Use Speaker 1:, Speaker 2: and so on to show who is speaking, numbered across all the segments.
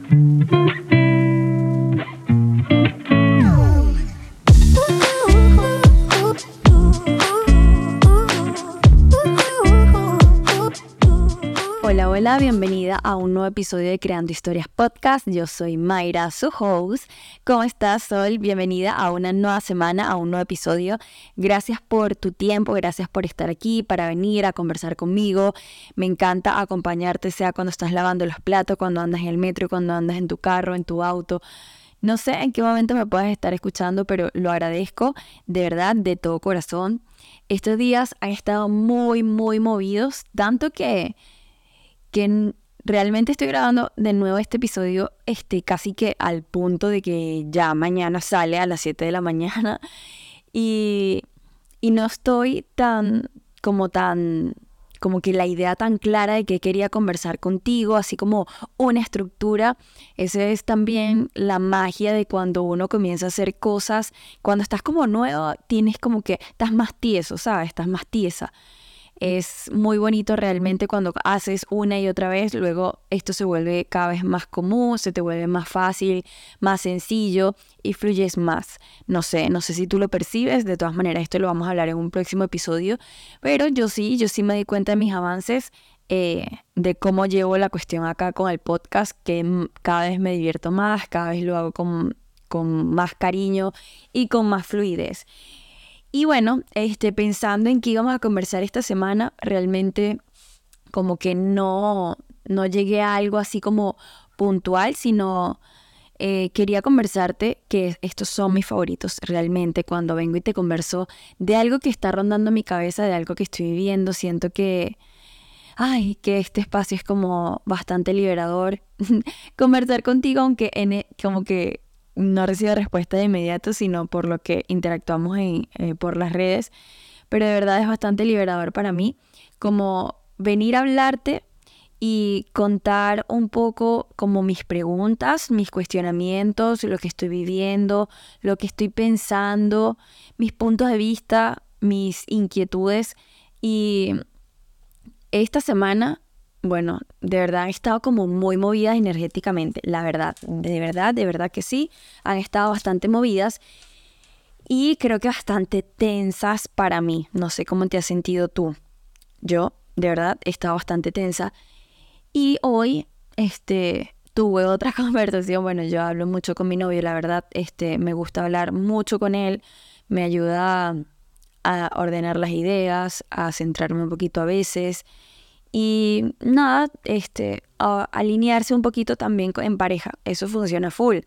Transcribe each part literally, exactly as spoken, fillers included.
Speaker 1: Hola, hola, bienvenida a un nuevo episodio de Creando Historias Podcast. Yo soy Mayra, su host. ¿Cómo estás, Sol? Bienvenida a una nueva semana, a un nuevo episodio. Gracias por tu tiempo, gracias por estar aquí, para venir a conversar conmigo. Me encanta acompañarte, sea cuando estás lavando los platos, cuando andas en el metro, cuando andas en tu carro, en tu auto. No sé en qué momento me puedes estar escuchando, pero lo agradezco de verdad, de todo corazón. Estos días han estado muy, muy movidos, tanto que... que realmente estoy grabando de nuevo este episodio este, casi que al punto de que ya mañana sale a las siete de la mañana y, y no estoy tan como tan como que la idea tan clara de que quería conversar contigo, así como una estructura. Esa es también la magia de cuando uno comienza a hacer cosas. Cuando estás como nuevo, tienes como que estás más tieso, ¿sabes? Estás más tiesa. Es muy bonito realmente cuando haces una y otra vez, luego esto se vuelve cada vez más común, se te vuelve más fácil, más sencillo y fluyes más. No sé, no sé si tú lo percibes, de todas maneras esto lo vamos a hablar en un próximo episodio, pero yo sí, yo sí me di cuenta de mis avances, eh, de cómo llevo la cuestión acá con el podcast, que cada vez me divierto más, cada vez lo hago con, con más cariño y con más fluidez. Y bueno, este, pensando en qué íbamos a conversar esta semana, realmente como que no, no llegué a algo así como puntual, sino eh, quería conversarte, que estos son mis favoritos realmente, cuando vengo y te converso de algo que está rondando mi cabeza, de algo que estoy viviendo. Siento que, ay, que este espacio es como bastante liberador. Conversar contigo, aunque en, como que... no recibo respuesta de inmediato, sino por lo que interactuamos en, eh, por las redes. Pero de verdad es bastante liberador para mí como venir a hablarte y contar un poco como mis preguntas, mis cuestionamientos, lo que estoy viviendo, lo que estoy pensando, mis puntos de vista, mis inquietudes. Y esta semana... bueno, de verdad han estado como muy movidas energéticamente, la verdad, de verdad, de verdad que sí, han estado bastante movidas y creo que bastante tensas para mí. No sé cómo te has sentido tú. Yo, de verdad, he estado bastante tensa y hoy, este, tuve otra conversación. Bueno, yo hablo mucho con mi novio, la verdad, este, me gusta hablar mucho con él, me ayuda a ordenar las ideas, a centrarme un poquito a veces. Y nada, este, a alinearse un poquito también en pareja, eso funciona full.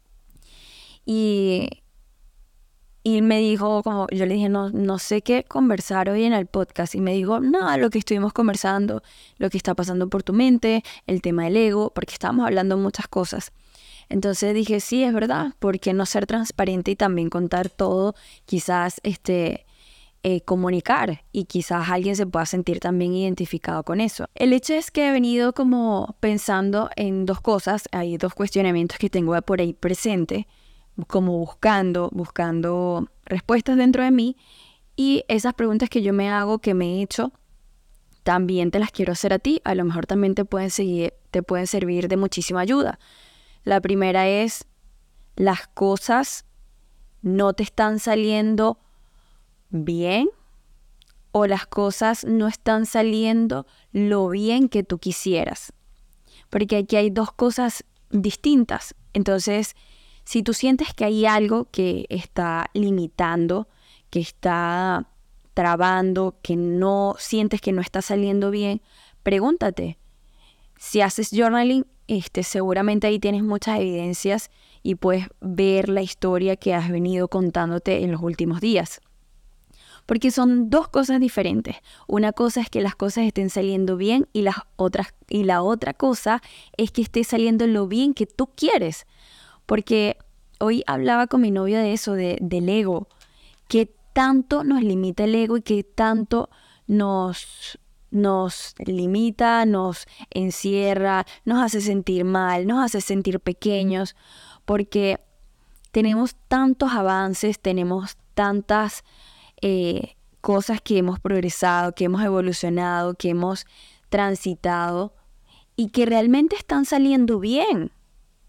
Speaker 1: Y, y me dijo, como yo le dije, no, no sé qué conversar hoy en el podcast. Y me dijo, nada, lo que estuvimos conversando, lo que está pasando por tu mente, el tema del ego, porque estábamos hablando muchas cosas. Entonces dije, sí, es verdad, ¿por qué no ser transparente y también contar todo? Quizás, este... Eh, comunicar y quizás alguien se pueda sentir también identificado con eso. El hecho es que he venido como pensando en dos cosas, hay dos cuestionamientos que tengo por ahí presente, como buscando, buscando respuestas dentro de mí, y esas preguntas que yo me hago, que me he hecho, también te las quiero hacer a ti, a lo mejor también te pueden seguir, te pueden servir de muchísima ayuda. La primera es, ¿las cosas no te están saliendo bien o las cosas no están saliendo lo bien que tú quisieras? Porque aquí hay dos cosas distintas. Entonces, si tú sientes que hay algo que está limitando, que está trabando, que no sientes que no está saliendo bien, pregúntate. Si haces journaling, este, seguramente ahí tienes muchas evidencias y puedes ver la historia que has venido contándote en los últimos días. Porque son dos cosas diferentes. Una cosa es que las cosas estén saliendo bien y, las otras, y la otra cosa es que esté saliendo lo bien que tú quieres. Porque hoy hablaba con mi novia de eso, de, del ego. Que tanto nos limita el ego y que tanto nos, nos limita, nos encierra, nos hace sentir mal, nos hace sentir pequeños. Porque tenemos tantos avances, tenemos tantas... Eh, cosas que hemos progresado, que hemos evolucionado, que hemos transitado y que realmente están saliendo bien.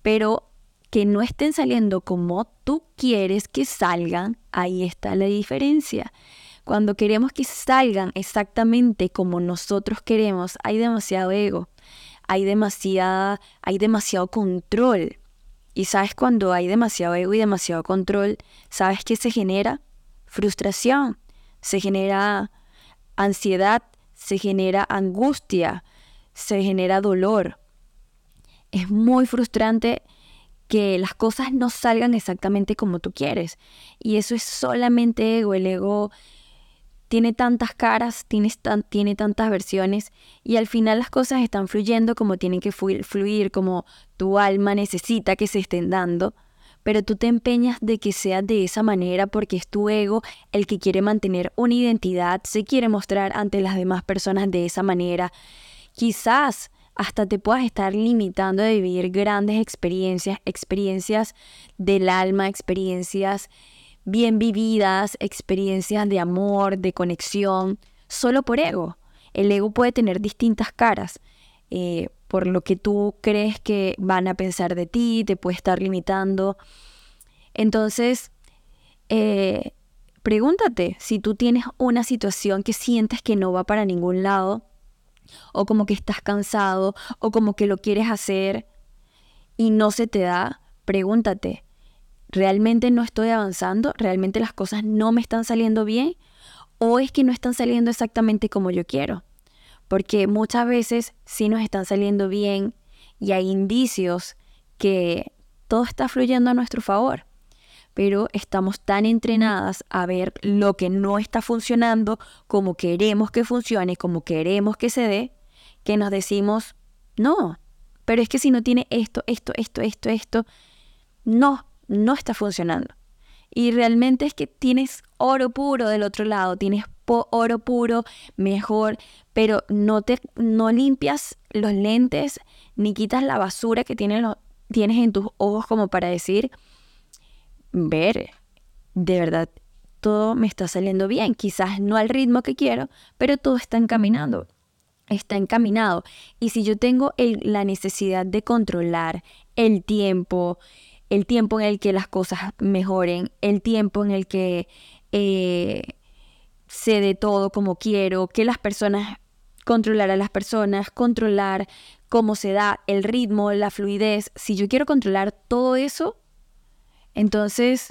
Speaker 1: pero que no estén saliendo como tú quieres que salgan, ahí está la diferencia. Cuando queremos que salgan exactamente como nosotros queremos, hay demasiado ego, hay demasiada, hay demasiado control. Y sabes, cuando hay demasiado ego y demasiado control, ¿sabes qué se genera? Frustración, se genera ansiedad, se genera angustia, se genera dolor. Es muy frustrante que las cosas no salgan exactamente como tú quieres. Y eso es solamente ego. El ego tiene tantas caras, tiene, tan, tiene tantas versiones, y al final las cosas están fluyendo como tienen que fluir, como tu alma necesita que se estén dando, pero tú te empeñas de que sea de esa manera porque es tu ego el que quiere mantener una identidad, se quiere mostrar ante las demás personas de esa manera. Quizás hasta te puedas estar limitando de vivir grandes experiencias, experiencias del alma, experiencias bien vividas, experiencias de amor, de conexión, solo por ego. El ego puede tener distintas caras, eh, por lo que tú crees que van a pensar de ti, te puede estar limitando. Entonces, eh, pregúntate si tú tienes una situación que sientes que no va para ningún lado, o como que estás cansado, o como que lo quieres hacer y no se te da. Pregúntate, ¿realmente no estoy avanzando? ¿Realmente las cosas no me están saliendo bien? ¿O es que no están saliendo exactamente como yo quiero? Porque muchas veces sí nos están saliendo bien y hay indicios que todo está fluyendo a nuestro favor, pero estamos tan entrenadas a ver lo que no está funcionando como queremos que funcione, como queremos que se dé, que nos decimos, no, pero es que si no tiene esto, esto, esto, esto, esto, no, no está funcionando. Y realmente es que tienes oro puro del otro lado, tienes po- oro puro, mejor, pero no, te, no limpias los lentes ni quitas la basura que tienen los, tienes en tus ojos como para decir, ver, de verdad, todo me está saliendo bien, quizás no al ritmo que quiero, pero todo está encaminando, está encaminado. Y si yo tengo el, la necesidad de controlar el tiempo, el tiempo en el que las cosas mejoren, el tiempo en el que eh, se dé todo como quiero, que las personas, controlar a las personas, controlar cómo se da el ritmo, la fluidez, si yo quiero controlar todo eso, entonces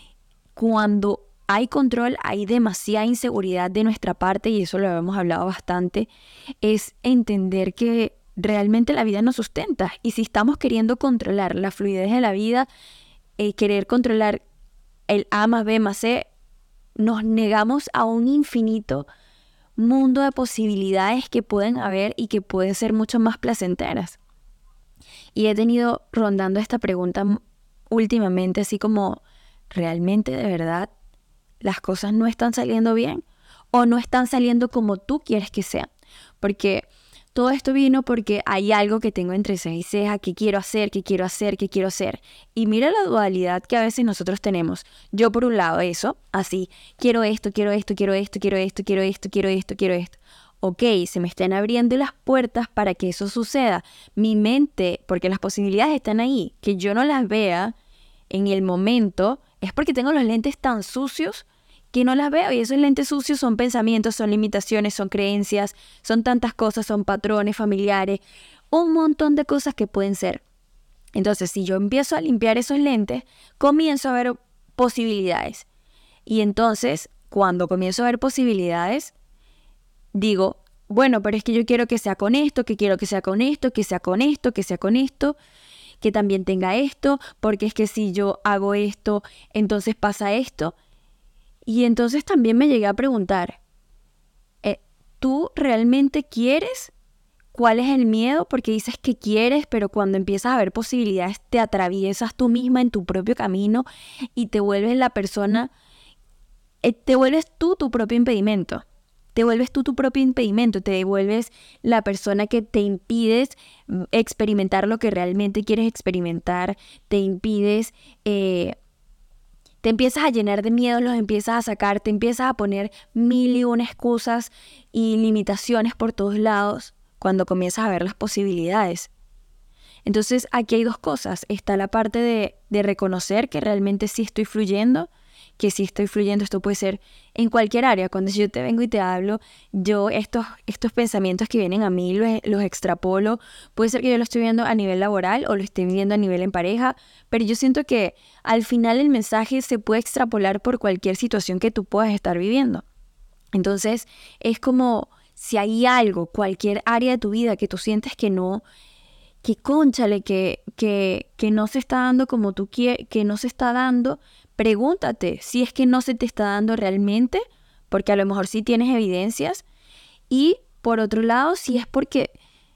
Speaker 1: cuando hay control hay demasiada inseguridad de nuestra parte, y eso lo hemos hablado bastante, es entender que realmente la vida nos sustenta, y si estamos queriendo controlar la fluidez de la vida, eh, querer controlar el A más B más C, nos negamos a un infinito mundo de posibilidades que pueden haber y que pueden ser mucho más placenteras. Y he tenido rondando esta pregunta últimamente, así como, ¿realmente de verdad las cosas no están saliendo bien? ¿O no están saliendo como tú quieres que sean? Porque todo esto vino porque hay algo que tengo entre ceja y ceja, que quiero hacer, que quiero hacer, que quiero hacer. Y mira la dualidad que a veces nosotros tenemos. Yo por un lado eso, así, quiero esto, quiero esto, quiero esto, quiero esto, quiero esto, quiero esto, quiero esto. Ok, se me están abriendo las puertas para que eso suceda. Mi mente, porque las posibilidades están ahí, que yo no las vea en el momento, es porque tengo los lentes tan sucios que no las veo, y esos lentes sucios son pensamientos, son limitaciones, son creencias, son tantas cosas, son patrones familiares, un montón de cosas que pueden ser. Entonces, si yo empiezo a limpiar esos lentes, comienzo a ver posibilidades. Y entonces, cuando comienzo a ver posibilidades, digo, bueno, pero es que yo quiero que sea con esto, que quiero que sea con esto, que sea con esto, que sea con esto, que también tenga esto, porque es que si yo hago esto, entonces pasa esto. Y entonces también me llegué a preguntar, eh, ¿tú realmente quieres? ¿Cuál es el miedo? Porque dices que quieres, pero cuando empiezas a ver posibilidades te atraviesas tú misma en tu propio camino y te vuelves la persona, eh, te vuelves tú tu propio impedimento. Te vuelves tú tu propio impedimento, te vuelves la persona que te impides experimentar lo que realmente quieres experimentar, te impides... Eh, Te empiezas a llenar de miedos, los empiezas a sacar, te empiezas a poner mil y una excusas y limitaciones por todos lados cuando comienzas a ver las posibilidades. Entonces aquí hay dos cosas. Está la parte de, de reconocer que realmente sí estoy fluyendo, que sí estoy fluyendo. Esto puede ser en cualquier área. Cuando yo te vengo y te hablo, yo estos, estos pensamientos que vienen a mí los, los extrapolo. Puede ser que yo lo estoy viendo a nivel laboral o lo estoy viendo a nivel en pareja, pero yo siento que al final el mensaje se puede extrapolar por cualquier situación que tú puedas estar viviendo. Entonces es como si hay algo, cualquier área de tu vida que tú sientes que no, que cónchale, que, que, que no se está dando como tú quieres, que no se está dando, pregúntate si es que no se te está dando realmente, porque a lo mejor sí tienes evidencias, y por otro lado, si es porque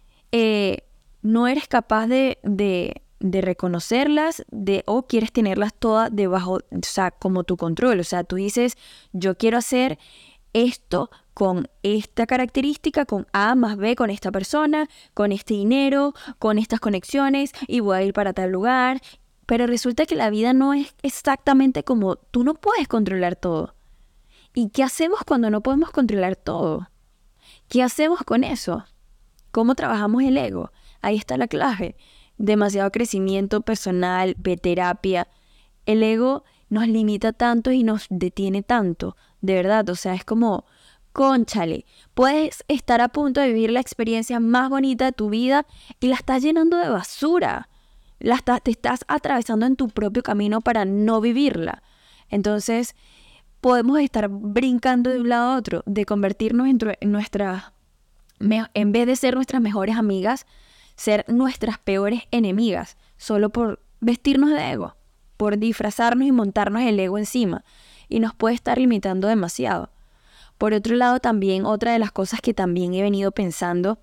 Speaker 1: eh, no eres capaz de, de, de reconocerlas de, o quieres tenerlas todas debajo, o sea, como tu control. O sea, tú dices, yo quiero hacer esto con esta característica, con A más B, con esta persona, con este dinero, con estas conexiones, y voy a ir para tal lugar. Pero resulta que la vida no es exactamente como tú, no puedes controlar todo. ¿Y qué hacemos cuando no podemos controlar todo? ¿Qué hacemos con eso? ¿Cómo trabajamos el ego? Ahí está la clave. Demasiado crecimiento personal, de terapia. El ego nos limita tanto y nos detiene tanto. De verdad, o sea, es como, cónchale, puedes estar a punto de vivir la experiencia más bonita de tu vida y la estás llenando de basura. La estás, te estás atravesando en tu propio camino para no vivirla. Entonces, podemos estar brincando de un lado a otro, de convertirnos en, en nuestras, en vez de ser nuestras mejores amigas, ser nuestras peores enemigas, solo por vestirnos de ego, por disfrazarnos y montarnos el ego encima. Y nos puede estar limitando demasiado. Por otro lado, también otra de las cosas que también he venido pensando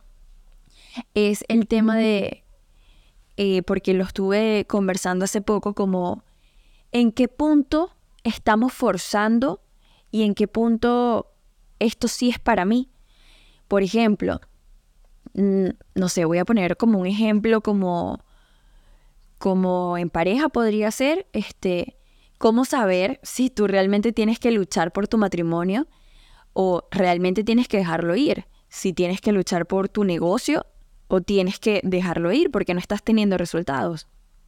Speaker 1: es el tema de, eh, porque lo estuve conversando hace poco, como en qué punto estamos forzando y en qué punto esto sí es para mí. Por ejemplo, mmm, no sé, voy a poner como un ejemplo como, como en pareja podría ser, este... ¿Cómo saber si tú realmente tienes que luchar por tu matrimonio o realmente tienes que dejarlo ir? Si tienes que luchar por tu negocio o tienes que dejarlo ir porque no estás teniendo resultados.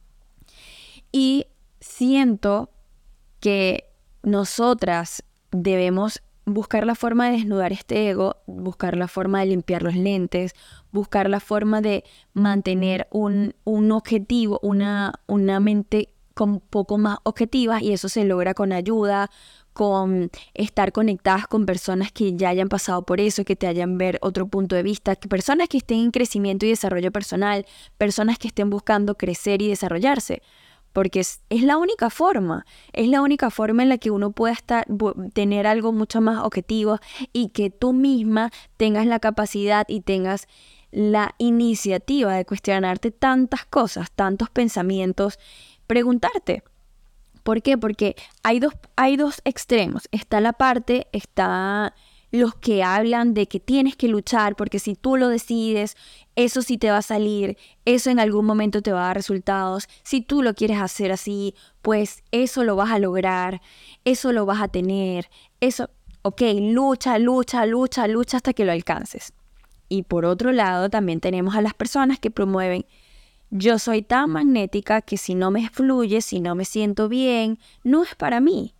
Speaker 1: Y siento que nosotras debemos buscar la forma de desnudar este ego, buscar la forma de limpiar los lentes, buscar la forma de mantener un, un objetivo, una, una mente un poco más objetivas, y eso se logra con ayuda, con estar conectadas con personas que ya hayan pasado por eso, que te hayan ver otro punto de vista, que personas que estén en crecimiento y desarrollo personal, personas que estén buscando crecer y desarrollarse, porque es, es la única forma, es la única forma en la que uno pueda estar, tener algo mucho más objetivo y que tú misma tengas la capacidad y tengas la iniciativa de cuestionarte tantas cosas, tantos pensamientos. Preguntarte, ¿por qué? Porque hay dos, hay dos extremos. Está la parte, está los que hablan de que tienes que luchar porque si tú lo decides, eso sí te va a salir, eso en algún momento te va a dar resultados. Si tú lo quieres hacer así, pues eso lo vas a lograr, eso lo vas a tener, eso, ok, lucha, lucha, lucha, lucha hasta que lo alcances. Y por otro lado, también tenemos a las personas que promueven: yo soy tan magnética que si no me fluye, si no me siento bien, no es para mí.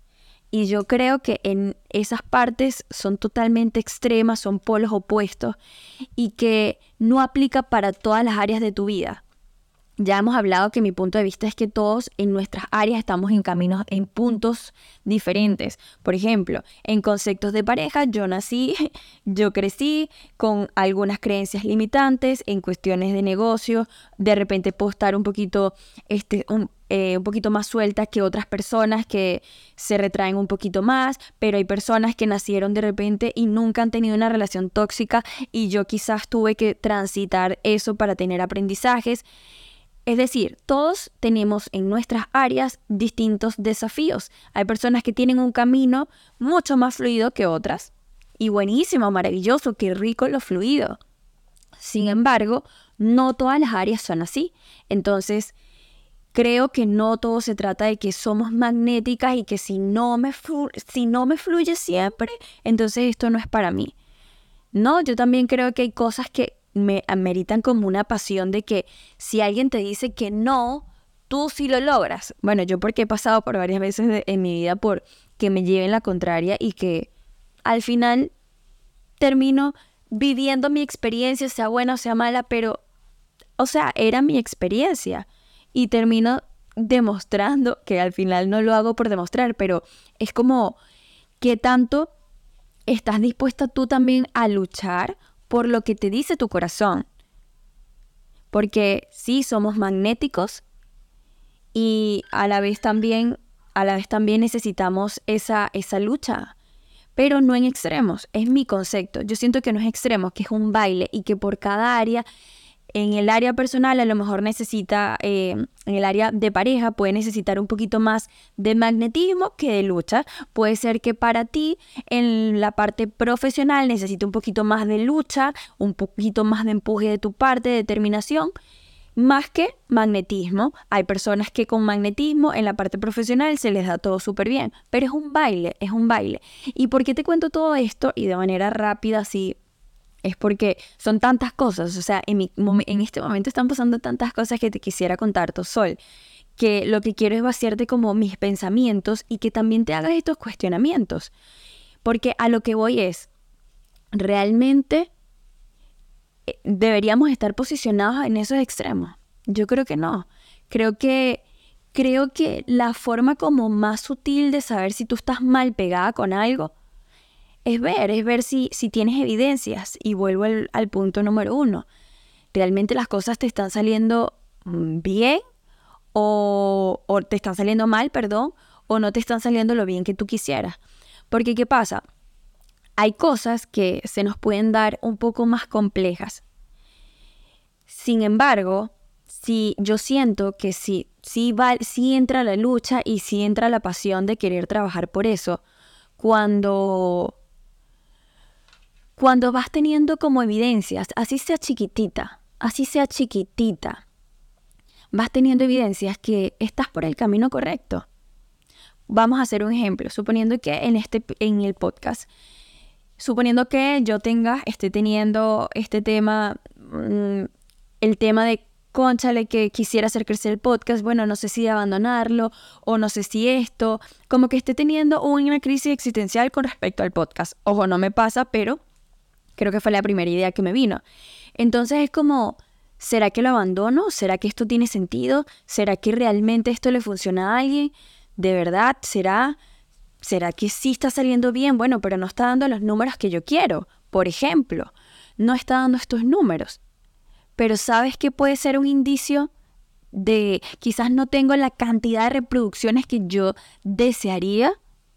Speaker 1: Y yo creo que en esas partes son totalmente extremas, son polos opuestos y que no aplica para todas las áreas de tu vida. Ya hemos hablado que mi punto de vista es que todos en nuestras áreas estamos en caminos, en puntos diferentes. Por ejemplo, en conceptos de pareja, yo nací, yo crecí con algunas creencias limitantes. En cuestiones de negocio, de repente puedo estar un poquito, este, un, eh, un poquito más suelta que otras personas que se retraen un poquito más, pero hay personas que nacieron de repente y nunca han tenido una relación tóxica y yo quizás tuve que transitar eso para tener aprendizajes. Es decir, todos tenemos en nuestras áreas distintos desafíos. Hay personas que tienen un camino mucho más fluido que otras. Y buenísimo, maravilloso, qué rico lo fluido. Sin embargo, no todas las áreas son así. Entonces, creo que no todo se trata de que somos magnéticas y que si no me, flu- si no me fluye siempre, entonces esto no es para mí. No, yo también creo que hay cosas que me ameritan como una pasión de que si alguien te dice que no, tú sí lo logras. Bueno, yo porque he pasado por varias veces de, en mi vida por que me lleven la contraria y que al final termino viviendo mi experiencia, sea buena o sea mala, pero, o sea, era mi experiencia y termino demostrando que al final no lo hago por demostrar, pero es como qué tanto estás dispuesta tú también a luchar por lo que te dice tu corazón. Porque sí, somos magnéticos y a la vez también, a la vez también necesitamos esa, esa lucha, pero no en extremos. Es mi concepto. Yo siento que no es extremos, que es un baile y que por cada área, en el área personal a lo mejor necesita, eh, en el área de pareja puede necesitar un poquito más de magnetismo que de lucha. Puede ser que para ti en la parte profesional necesite un poquito más de lucha, un poquito más de empuje de tu parte, de determinación, más que magnetismo. Hay personas que con magnetismo en la parte profesional se les da todo súper bien, pero es un baile, es un baile. ¿Y por qué te cuento todo esto? Y de manera rápida, así, es porque son tantas cosas, o sea, en, mi, en este momento están pasando tantas cosas que te quisiera contar, Tosol, que lo que quiero es vaciarte como mis pensamientos y que también te hagas estos cuestionamientos. Porque a lo que voy es, realmente deberíamos estar posicionados en esos extremos. Yo creo que no. Creo que, creo que la forma como más sutil de saber si tú estás mal pegada con algo es ver, es ver si, si tienes evidencias. Y vuelvo al, al punto número uno. ¿Realmente las cosas te están saliendo bien o, o te están saliendo mal, perdón, o no te están saliendo lo bien que tú quisieras? Porque, ¿qué pasa? Hay cosas que se nos pueden dar un poco más complejas. Sin embargo, si yo siento que sí, sí, va, sí entra la lucha y sí entra la pasión de querer trabajar por eso, cuando... Cuando vas teniendo como evidencias, así sea chiquitita, así sea chiquitita, vas teniendo evidencias que estás por el camino correcto. Vamos a hacer un ejemplo, suponiendo que en, este, en el podcast, suponiendo que yo tenga, esté teniendo este tema, mmm, el tema de, cónchale, que quisiera hacer crecer el podcast, bueno, no sé si abandonarlo o no sé si esto, como que esté teniendo una crisis existencial con respecto al podcast. Ojo, no me pasa, pero creo que fue la primera idea que me vino. Entonces es como, ¿será que lo abandono? ¿Será que esto tiene sentido? ¿Será que realmente esto le funciona a alguien? ¿De verdad? ¿Será? ¿Será que sí está saliendo bien? Bueno, pero no está dando los números que yo quiero. Por ejemplo, no está dando estos números. Pero ¿sabes qué puede ser un indicio de quizás no tengo la cantidad de reproducciones que yo desearía?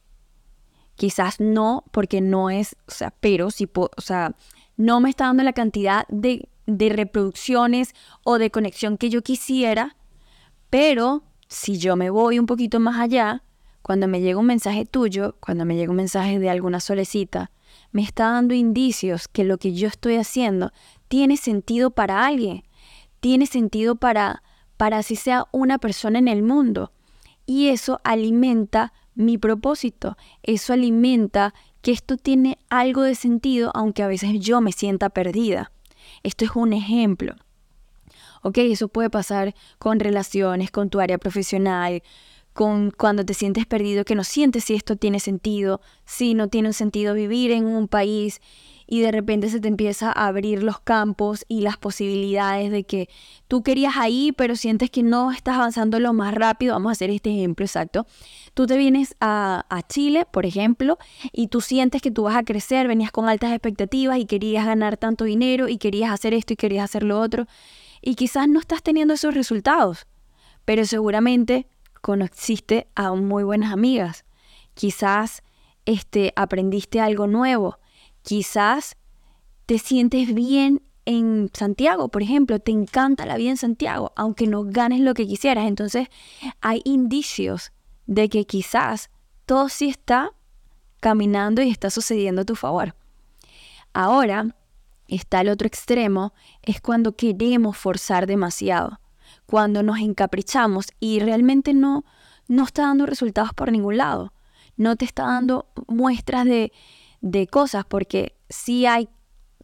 Speaker 1: Quizás no, porque no es, o sea, pero sí, o sea, no me está dando la cantidad de, de reproducciones o de conexión que yo quisiera, pero si yo me voy un poquito más allá, cuando me llega un mensaje tuyo, cuando me llega un mensaje de alguna solecita, me está dando indicios que lo que yo estoy haciendo tiene sentido para alguien, tiene sentido para, para así sea una persona en el mundo. Y eso alimenta mi propósito, eso alimenta que esto tiene algo de sentido, aunque a veces yo me sienta perdida. Esto es un ejemplo. Ok, eso puede pasar con relaciones, con tu área profesional, con cuando te sientes perdido, que no sientes si esto tiene sentido, si no tiene un sentido vivir en un país y de repente se te empieza a abrir los campos y las posibilidades de que tú querías ahí, pero sientes que no estás avanzando lo más rápido. Vamos a hacer este ejemplo exacto. Tú te vienes a, a Chile, por ejemplo, y tú sientes que tú vas a crecer, venías con altas expectativas y querías ganar tanto dinero y querías hacer esto y querías hacer lo otro. Y quizás no estás teniendo esos resultados, pero seguramente conociste a muy buenas amigas. Quizás este, aprendiste algo nuevo. Quizás te sientes bien en Santiago, por ejemplo, te encanta la vida en Santiago, aunque no ganes lo que quisieras. Entonces hay indicios de que quizás todo sí está caminando y está sucediendo a tu favor. Ahora está el otro extremo, es cuando queremos forzar demasiado, cuando nos encaprichamos y realmente no, no está dando resultados por ningún lado, no te está dando muestras de, de cosas, porque sí hay,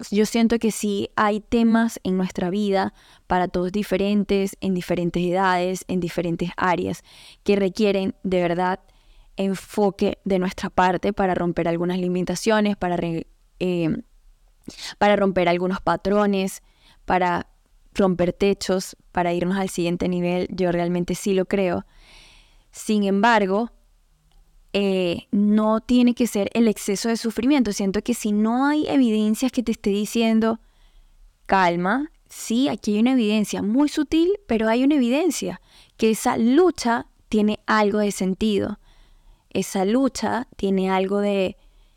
Speaker 1: yo siento que sí hay temas en nuestra vida para todos diferentes, en diferentes edades, en diferentes áreas, que requieren de verdad enfoque de nuestra parte para romper algunas limitaciones, para, re, eh, para romper algunos patrones, para romper techos, para irnos al siguiente nivel. Yo realmente sí lo creo. Sin embargo, Eh, no tiene que ser el exceso de sufrimiento. Siento que si no hay evidencias que te esté diciendo, calma, sí, aquí hay una evidencia muy sutil, pero hay una evidencia que esa lucha tiene algo de sentido. Esa lucha tiene algo de,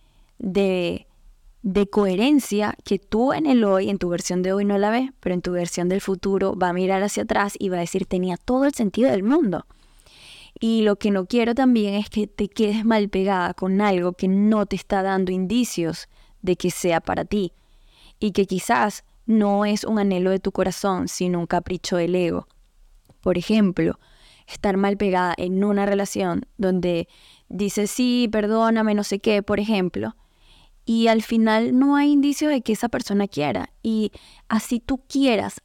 Speaker 1: de, de coherencia que tú en el hoy, en tu versión de hoy no la ves, pero en tu versión del futuro va a mirar hacia atrás y va a decir, tenía todo el sentido del mundo. Y lo que no quiero también es que te quedes mal pegada con algo que no te está dando indicios de que sea para ti. Y que quizás no es un anhelo de tu corazón, sino un capricho del ego. Por ejemplo, estar mal pegada en una relación donde dices, sí, perdóname, no sé qué, por ejemplo. Y al final no hay indicios de que esa persona quiera. Y así tú quieras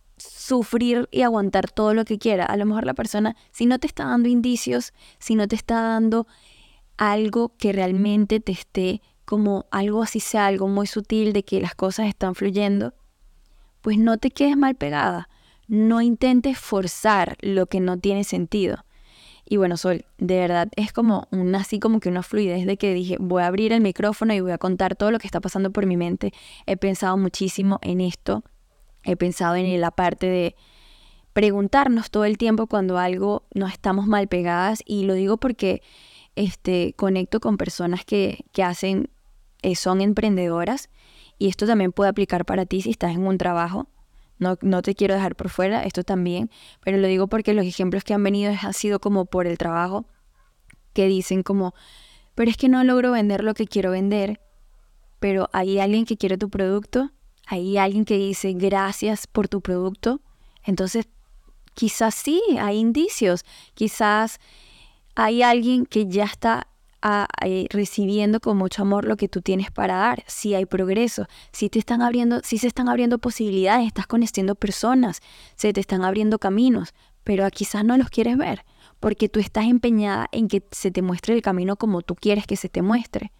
Speaker 1: sufrir y aguantar todo lo que quiera. A lo mejor la persona, si no te está dando indicios, si no te está dando algo que realmente te esté como algo así sea, algo muy sutil de que las cosas están fluyendo, pues no te quedes mal pegada. No intentes forzar lo que no tiene sentido. Y bueno, Sol, de verdad es como una, así como que una fluidez de que dije, voy a abrir el micrófono y voy a contar todo lo que está pasando por mi mente. He pensado muchísimo en esto. He pensado en la parte de preguntarnos todo el tiempo cuando algo nos estamos mal pegadas, y lo digo porque este, conecto con personas que, que hacen, eh, son emprendedoras, y esto también puede aplicar para ti si estás en un trabajo. No, no te quiero dejar por fuera, esto también, pero lo digo porque los ejemplos que han venido han sido como por el trabajo, que dicen como, pero es que no logro vender lo que quiero vender, pero hay alguien que quiere tu producto. Hay alguien que dice gracias por tu producto. Entonces, quizás sí, hay indicios. Quizás hay alguien que ya está a, a, recibiendo con mucho amor lo que tú tienes para dar. Sí hay progreso. Sí, te están abriendo, sí se están abriendo posibilidades. Estás conociendo personas. Se te están abriendo caminos. Pero quizás no los quieres ver. Porque tú estás empeñada en que se te muestre el camino como tú quieres que se te muestre.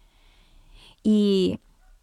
Speaker 1: Y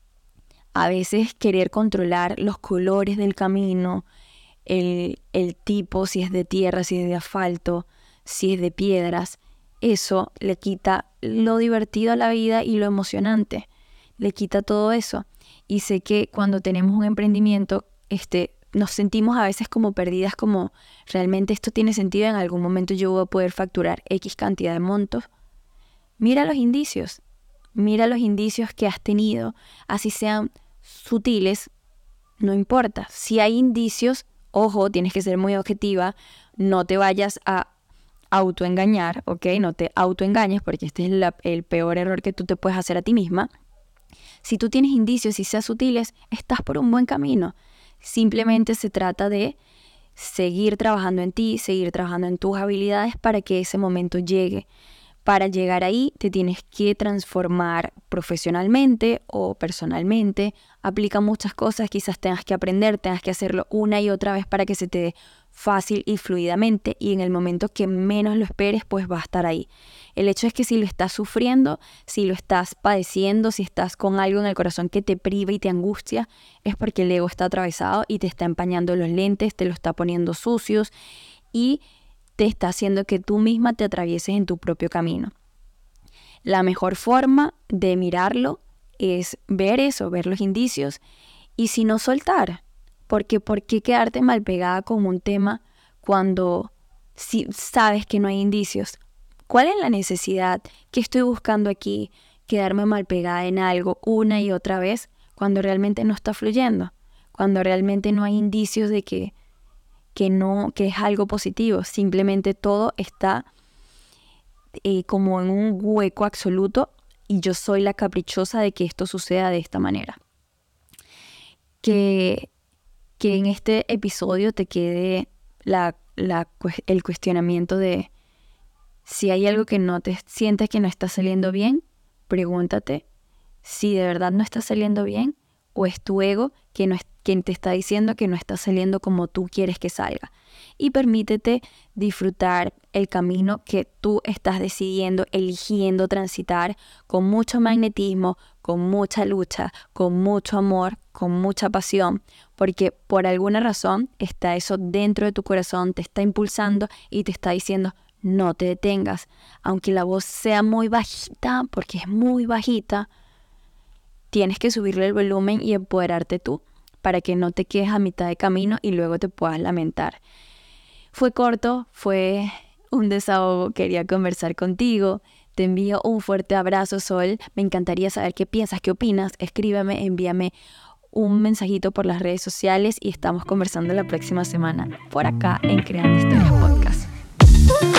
Speaker 1: a veces querer controlar los colores del camino, el, el tipo, si es de tierra, si es de asfalto, si es de piedras, eso le quita lo divertido a la vida y lo emocionante. Le quita todo eso. Y sé que cuando tenemos un emprendimiento, este, nos sentimos a veces como perdidas, como realmente esto tiene sentido, en algún momento yo voy a poder facturar X cantidad de montos. Mira los indicios. Mira los indicios que has tenido, así sean sutiles, no importa. Si hay indicios, ojo, tienes que ser muy objetiva, no te vayas a autoengañar, ¿ok? No te autoengañes, porque este es la, el peor error que tú te puedes hacer a ti misma. Si tú tienes indicios y sean sutiles, estás por un buen camino. Simplemente se trata de seguir trabajando en ti, seguir trabajando en tus habilidades para que ese momento llegue. Para llegar ahí te tienes que transformar profesionalmente o personalmente. Aplica muchas cosas, quizás tengas que aprender, tengas que hacerlo una y otra vez para que se te dé fácil y fluidamente, y en el momento que menos lo esperes, pues va a estar ahí. El hecho es que si lo estás sufriendo, si lo estás padeciendo, si estás con algo en el corazón que te priva y te angustia, es porque el ego está atravesado y te está empañando los lentes, te lo está poniendo sucios y te está haciendo que tú misma te atravieses en tu propio camino. La mejor forma de mirarlo es ver eso, ver los indicios, y si no, soltar. Porque ¿por qué quedarte mal pegada con un tema cuando si sabes que no hay indicios? ¿Cuál es la necesidad? ¿Qué estoy buscando aquí? Quedarme mal pegada en algo una y otra vez cuando realmente no está fluyendo, cuando realmente no hay indicios de que que no, que es algo positivo. Simplemente todo está eh, como en un hueco absoluto, y yo soy la caprichosa de que esto suceda de esta manera. Que, que en este episodio te quede la, la, el cuestionamiento de si hay algo que no te sientes que no está saliendo bien, pregúntate si de verdad no está saliendo bien o es tu ego que no es, quien te está diciendo que no está saliendo como tú quieres que salga. Y permítete disfrutar el camino que tú estás decidiendo, eligiendo transitar con mucho magnetismo, con mucha lucha, con mucho amor, con mucha pasión, porque por alguna razón está eso dentro de tu corazón, te está impulsando y te está diciendo no te detengas. Aunque la voz sea muy bajita, porque es muy bajita, tienes que subirle el volumen y empoderarte tú para que no te quedes a mitad de camino y luego te puedas lamentar. Fue corto, fue un desahogo, quería conversar contigo. Te envío un fuerte abrazo, Sol. Me encantaría saber qué piensas, qué opinas. Escríbeme, envíame un mensajito por las redes sociales y estamos conversando la próxima semana por acá en Creando Historias Podcast.